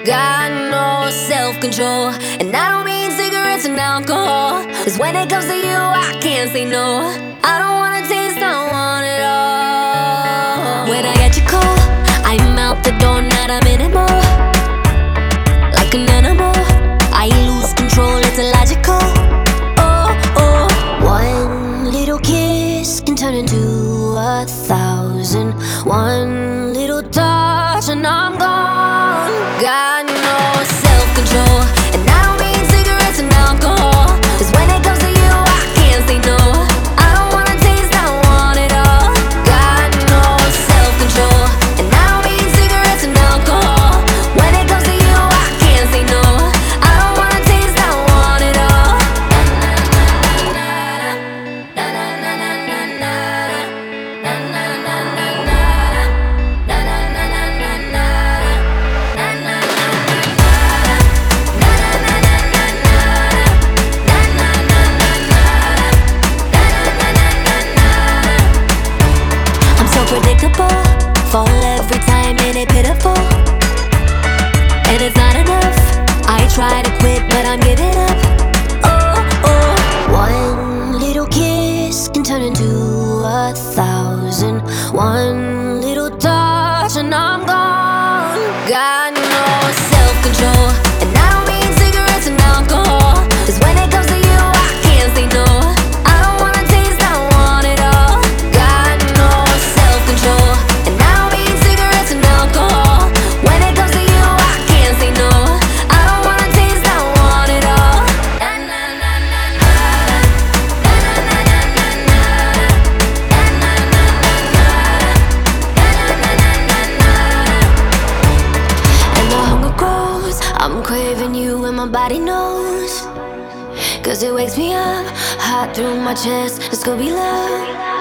Got no self-control, and I don't mean cigarettes and alcohol. 'Cause when it comes to you, I can't say no. I don't wanna taste, I want it all. When I get your call, I'm out the door, not a minute more. Like an animal, I lose control, it's illogical. Oh, oh. One little kiss can turn into 1,000. One little touch and I'm gone. Got no self-control, and I don't mean cigarettes and alcohol. 'Cause when it comes to you, I can't say no. I don't wanna taste, I want it all. Got no self-control, and I don't mean cigarettes and alcohol. When it comes to you, I can't say no. I don't wanna taste, I want it all. I'm so predictable, fall every time and it's pitiful. And it's not enough, I try to quit but I'm giving up. Oh, oh. One little kiss can turn into 1,000. One little touch and I'm gone. Got no self-control, and I don't mean cigarettes and alcohol. 'Cause when it comes to you, I can't say no. I don't wanna taste, I want it all. Got no self-control, and I don't mean cigarettes and alcohol. When it comes to you, I can't say no. I don't wanna taste, I want it all. And the hunger grows, I'm craving you and my body knows. 'Cause it wakes me up, hot through my chest, it's gonna be love.